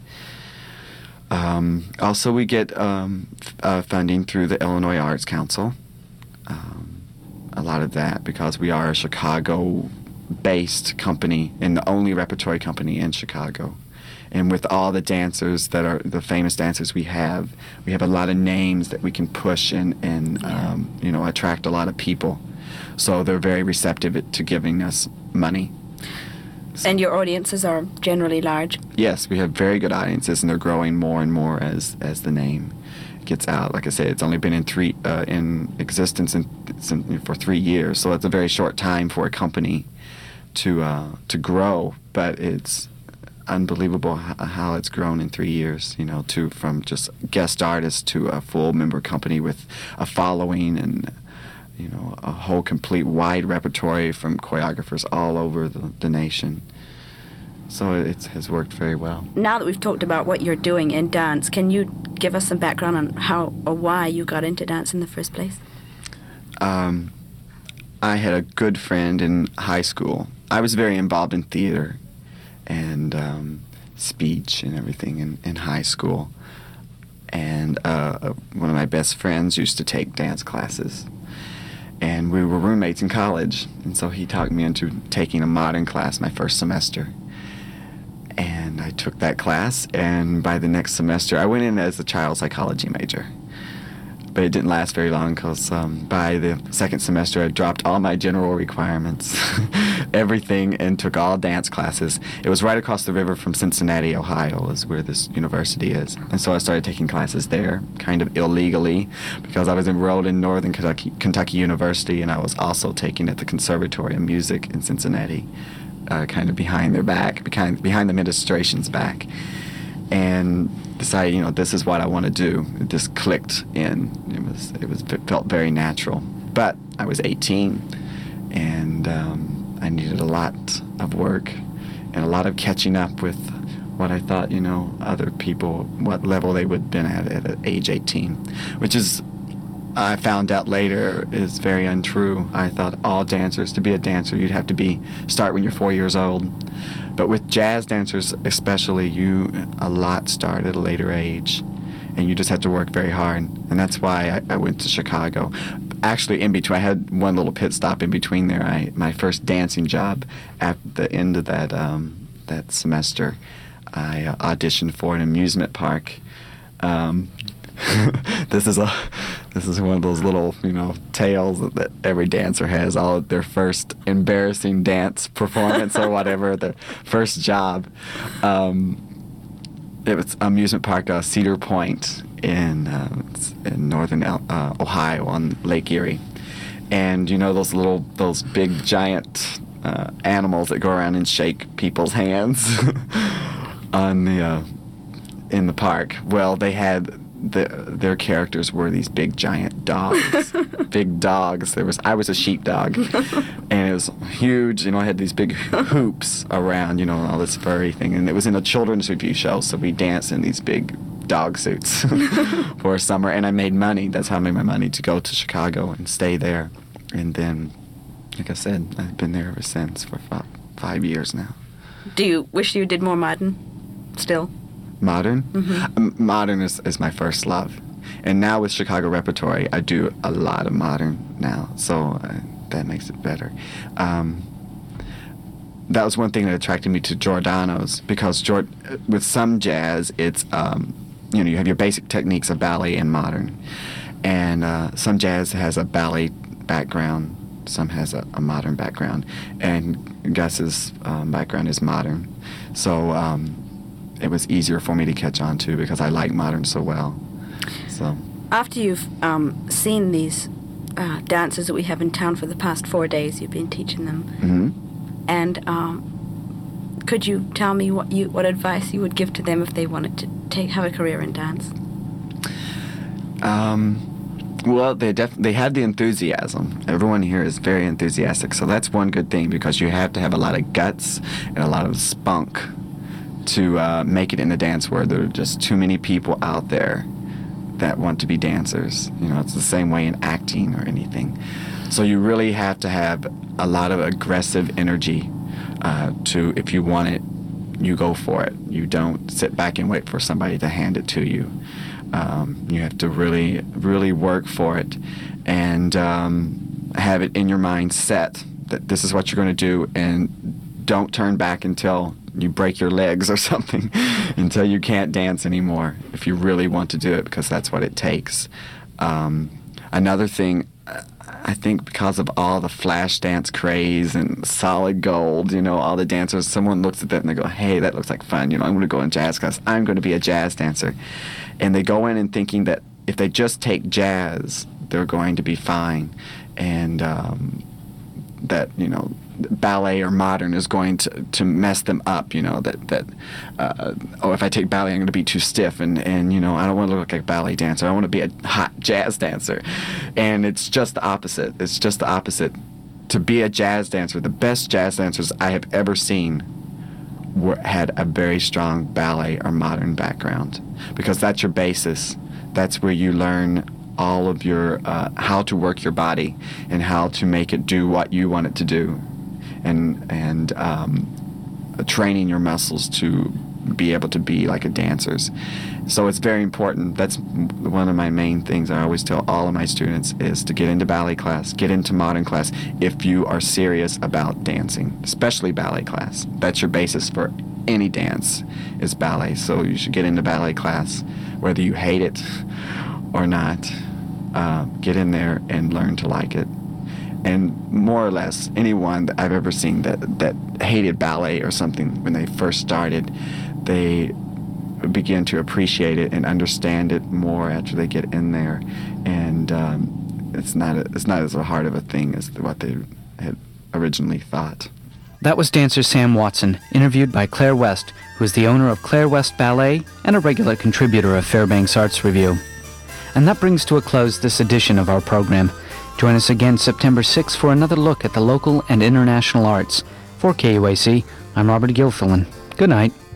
Um, also, we get um, f- uh, funding through the Illinois Arts Council. Um, a lot of that because we are a Chicago-based company and the only repertory company in Chicago. And with all the dancers that are the famous dancers we have, we have a lot of names that we can push and, and um, you know, attract a lot of people. So they're very receptive to giving us money. And your audiences are generally large? Yes, we have very good audiences, and they're growing more and more as as the name gets out. Like I said, it's only been in three uh, in existence in, in, for three years, so it's a very short time for a company to uh, to grow. But it's unbelievable how, how it's grown in three years. You know, to from just guest artists to a full member company with a following and, you know, a whole complete wide repertory from choreographers all over the, the nation. So it has worked very well. Now that we've talked about what you're doing in dance, can you give us some background on how or why you got into dance in the first place? Um, I had a good friend in high school. I was very involved in theater and um, speech and everything in, in high school. And uh, one of my best friends used to take dance classes. And we were roommates in college, and so he talked me into taking a modern class my first semester. And I took that class, and by the next semester, I went in as a child psychology major. but it didn't last very long because um, by the second semester I dropped all my general requirements, everything, and took all dance classes. It was right across the river from Cincinnati, Ohio, is where this university is. And so I started taking classes there, kind of illegally, because I was enrolled in Northern Kentucky, Kentucky University, and I was also taking at the Conservatory of Music in Cincinnati, uh, kind of behind their back, behind, behind the administration's back. And decided, you know, this is what I want to do. It just clicked in. It was, it was, it felt very natural. But I was eighteen, and um, I needed a lot of work and a lot of catching up with what I thought, you know, other people, what level they would have been at at age eighteen, which is, I found out later, is very untrue. I thought all dancers, to be a dancer, you'd have to be start when you're four years old. But with jazz dancers especially, you a lot start at a later age, and you just have to work very hard. And that's why I, I went to Chicago. Actually, in between, I had one little pit stop in between there. I my first dancing job at the end of that um, that semester, I uh, auditioned for an amusement park. Um, this is a this is one of those little, you know, tales that, that every dancer has, all of their first embarrassing dance performance or whatever, their first job. Um, it was amusement park uh, Cedar Point in uh, in northern uh, Ohio on Lake Erie, and you know those little those big giant uh, animals that go around and shake people's hands on the uh, in the park. Well, they had. The, their characters were these big giant dogs, big dogs. There was I was a sheepdog, and it was huge. You know, I had these big hoops around, you know, all this furry thing, and it was in a children's revue show. So we danced in these big dog suits for a summer, and I made money. That's how I made my money to go to Chicago and stay there. And then, like I said, I've been there ever since for five, five years now. Do you wish you did more modern still? Modern? Mm-hmm. Um, modern is, is my first love. And now with Chicago Repertory, I do a lot of modern now, so uh, that makes it better. Um, that was one thing that attracted me to Giordano's, because Jord- with some jazz, it's, um, you know, you have your basic techniques of ballet and modern. And uh, some jazz has a ballet background, some has a, a modern background. And Gus's um, background is modern. So, um, it was easier for me to catch on to because I like modern so well. So after you've um, seen these uh, dancers that we have in town for the past four days, you've been teaching them. Mm-hmm. And um, could you tell me what you what advice you would give to them if they wanted to take have a career in dance? Um, well, they def- they had the enthusiasm. Everyone here is very enthusiastic, so that's one good thing because you have to have a lot of guts and a lot of spunk to uh, make it in the dance world. There are just too many people out there that want to be dancers. You know, it's the same way in acting or anything. So you really have to have a lot of aggressive energy uh, to, if you want it, you go for it. You don't sit back and wait for somebody to hand it to you. Um, you have to really, really work for it and um, have it in your mind set that this is what you're going to do, and don't turn back until you break your legs or something, until you can't dance anymore, if you really want to do it, because that's what it takes. Um, another thing, I think because of all the flash dance craze and solid gold, you know, all the dancers, someone looks at that and they go, hey, that looks like fun, you know, I'm going to go in jazz class, I'm going to be a jazz dancer. And they go in and thinking that if they just take jazz, they're going to be fine. And um, that, you know, ballet or modern is going to, to mess them up, you know, that, that uh, oh, if I take ballet, I'm going to be too stiff, and, and, you know, I don't want to look like a ballet dancer. I want to be a hot jazz dancer. And it's just the opposite. It's just the opposite. To be a jazz dancer, the best jazz dancers I have ever seen were, had a very strong ballet or modern background, because that's your basis. That's where you learn all of your, uh, how to work your body and how to make it do what you want it to do. and and um, training your muscles to be able to be like a dancer's. So it's very important. That's one of my main things I always tell all of my students, is to get into ballet class, get into modern class if you are serious about dancing, especially ballet class. That's your basis for any dance, is ballet. So you should get into ballet class, whether you hate it or not. uh, get in there and learn to like it. And more or less, anyone that I've ever seen that, that hated ballet or something when they first started, they begin to appreciate it and understand it more after they get in there. And um, it's not a, it's not as hard of a thing as what they had originally thought. That was dancer Sam Watson, interviewed by Claire West, who is the owner of Claire West Ballet and a regular contributor of Fairbanks Arts Review. And that brings to a close this edition of our program. Join us again September sixth for another look at the local and international arts. For K U A C, I'm Robert Gilfillan. Good night.